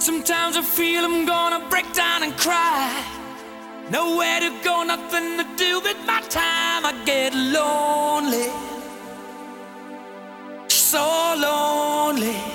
Sometimes I feel I'm gonna break down and cry. Nowhere to go, nothing to do with my time. I get lonely, so lonely.